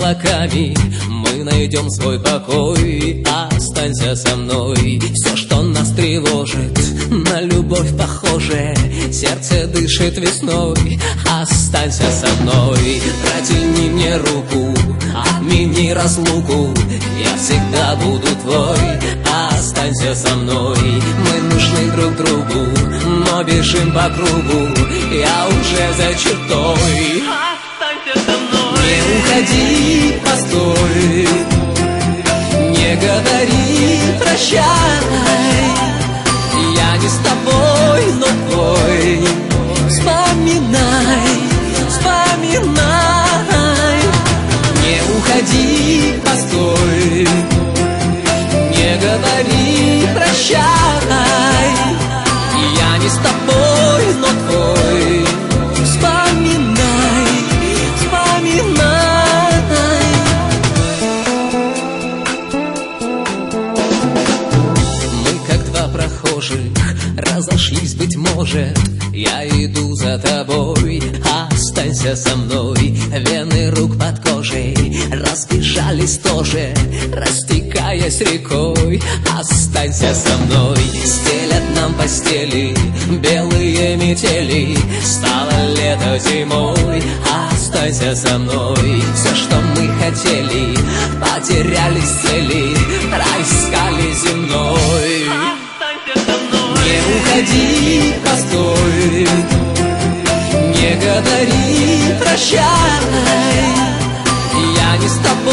облаками мы найдем свой покой. Останься со мной. Все, что нас тревожит, на любовь похоже. Сердце дышит весной. Останься со мной. Протяни мне руку, отмени разлуку. Я всегда буду твой. Останься со мной. Мы нужны друг другу, но бежим по кругу. Я уже за чертой. Останься со мной. Не уходи, постой. Не говори прощай. Я не с тобой, но твой. Вспоминай, вспоминай. Не уходи, постой. Не говори прощай. Я не с тобой, но твой. Вспоминай, вспоминай. Мы как два прохожих разошлись, быть может. Я иду за тобой, останься со мной. Вены рук под кожей разбежались тоже, растекаясь рекой. Останься со мной. Стелят нам постели белые метели. Стало лето зимой. Останься со мной. Все, что мы хотели, потерялись цели, проискали земной. Останься со мной. Не уходи, постой. Не говори прощай. Я не с тобой.